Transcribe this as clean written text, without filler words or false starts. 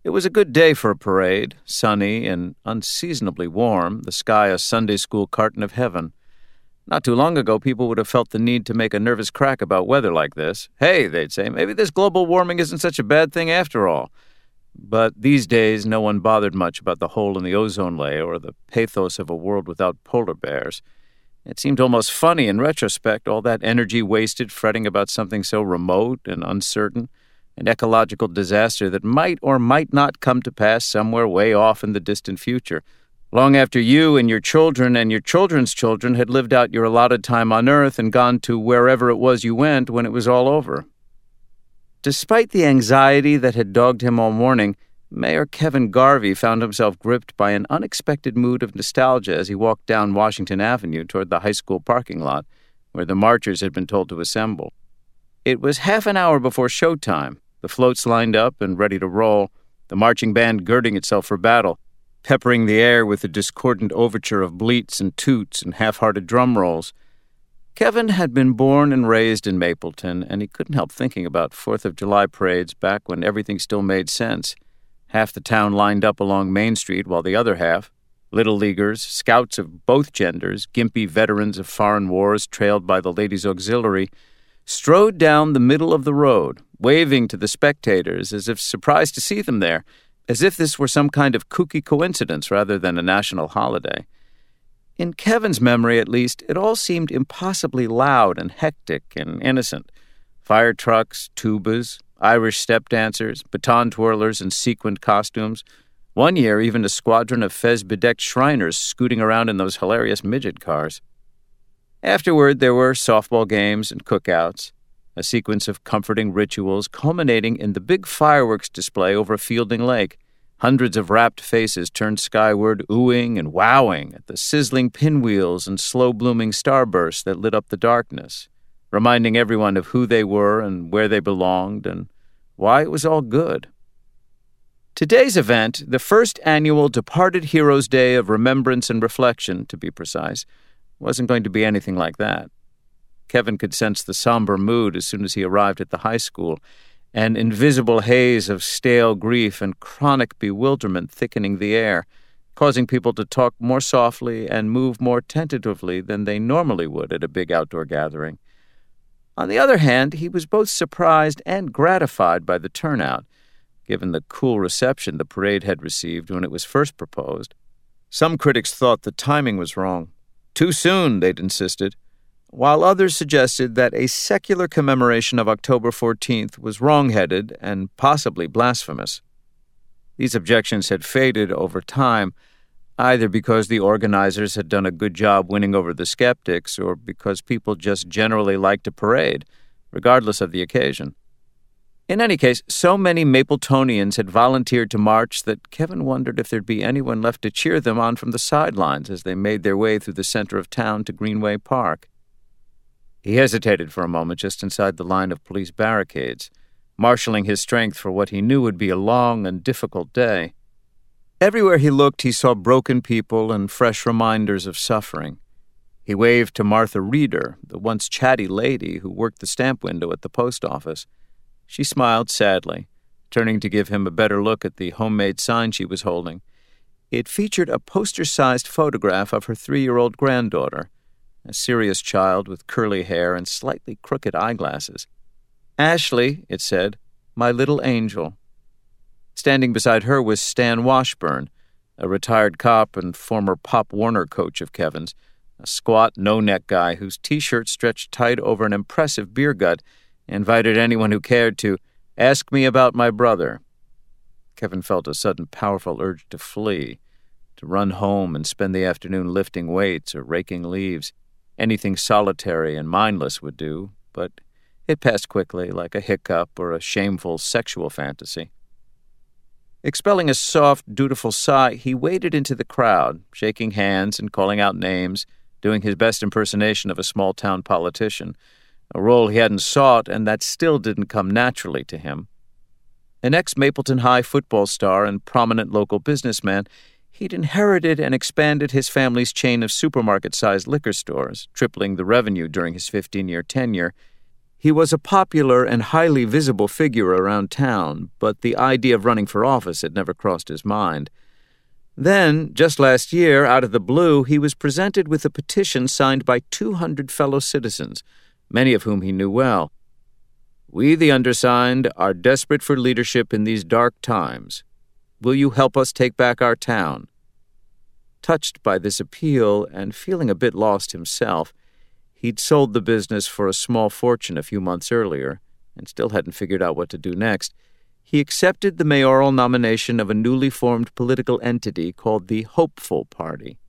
It was a good day for a parade, sunny and unseasonably warm, the sky a Sunday school carton of heaven. Not too long ago, people would have felt the need to make a nervous crack about weather like this. Hey, they'd say, maybe this global warming isn't such a bad thing after all. But these days, no one bothered much about the hole in the ozone layer or the pathos of a world without polar bears. It seemed almost funny in retrospect, all that energy wasted fretting about something so remote and uncertain, an ecological disaster that might or might not come to pass somewhere way off in the distant future, long after you and your children's children had lived out your allotted time on Earth and gone to wherever it was you went when it was all over. Despite the anxiety that had dogged him all morning, Mayor Kevin Garvey found himself gripped by an unexpected mood of nostalgia as he walked down Washington Avenue toward the high school parking lot, where the marchers had been told to assemble. It was half an hour before showtime, the floats lined up and ready to roll, the marching band girding itself for battle, peppering the air with a discordant overture of bleats and toots and half-hearted drum rolls. Kevin had been born and raised in Mapleton, and he couldn't help thinking about 4th of July parades back when everything still made sense. Half the town lined up along Main Street, while the other half, little leaguers, scouts of both genders, gimpy veterans of foreign wars trailed by the Ladies' Auxiliary, strode down the middle of the road, waving to the spectators as if surprised to see them there, as if this were some kind of kooky coincidence rather than a national holiday. In Kevin's memory, at least, it all seemed impossibly loud and hectic and innocent. Fire trucks, tubas, Irish step dancers, baton twirlers in sequined costumes. One year, even a squadron of fez-bedecked Shriners scooting around in those hilarious midget cars. Afterward, there were softball games and cookouts, a sequence of comforting rituals culminating in the big fireworks display over Fielding Lake. Hundreds of rapt faces turned skyward, oohing and wowing at the sizzling pinwheels and slow-blooming starbursts that lit up the darkness, reminding everyone of who they were and where they belonged and why it was all good. Today's event, the first annual Departed Heroes Day of Remembrance and Reflection, to be precise, wasn't going to be anything like that. Kevin could sense the somber mood as soon as he arrived at the high school, an invisible haze of stale grief and chronic bewilderment thickening the air, causing people to talk more softly and move more tentatively than they normally would at a big outdoor gathering. On the other hand, he was both surprised and gratified by the turnout, given the cool reception the parade had received when it was first proposed. Some critics thought the timing was wrong. Too soon, they'd insisted, while others suggested that a secular commemoration of October 14th was wrong-headed and possibly blasphemous. These objections had faded over time, either because the organizers had done a good job winning over the skeptics or because people just generally liked a parade, regardless of the occasion. In any case, so many Mapletonians had volunteered to march that Kevin wondered if there'd be anyone left to cheer them on from the sidelines as they made their way through the center of town to Greenway Park. He hesitated for a moment just inside the line of police barricades, marshaling his strength for what he knew would be a long and difficult day. Everywhere he looked, he saw broken people and fresh reminders of suffering. He waved to Martha Reeder, the once chatty lady who worked the stamp window at the post office. She smiled sadly, turning to give him a better look at the homemade sign she was holding. It featured a poster-sized photograph of her 3-year-old granddaughter, a serious child with curly hair and slightly crooked eyeglasses. "Ashley," it said, "my little angel." Standing beside her was Stan Washburn, a retired cop and former Pop Warner coach of Kevin's, a squat, no-neck guy whose T-shirt stretched tight over an impressive beer gut and invited anyone who cared to ask me about my brother. Kevin felt a sudden powerful urge to flee, to run home and spend the afternoon lifting weights or raking leaves. Anything solitary and mindless would do, but it passed quickly, like a hiccup or a shameful sexual fantasy. Expelling a soft, dutiful sigh, he waded into the crowd, shaking hands and calling out names, doing his best impersonation of a small-town politician, a role he hadn't sought and that still didn't come naturally to him. An ex-Mapleton High football star and prominent local businessman, he'd inherited and expanded his family's chain of supermarket-sized liquor stores, tripling the revenue during his 15-year tenure. He was a popular and highly visible figure around town, but the idea of running for office had never crossed his mind. Then, just last year, out of the blue, he was presented with a petition signed by 200 fellow citizens, many of whom he knew well. "We, the undersigned, are desperate for leadership in these dark times. Will you help us take back our town?" Touched by this appeal and feeling a bit lost himself, he'd sold the business for a small fortune a few months earlier and still hadn't figured out what to do next. He accepted the mayoral nomination of a newly formed political entity called the Hopeful Party.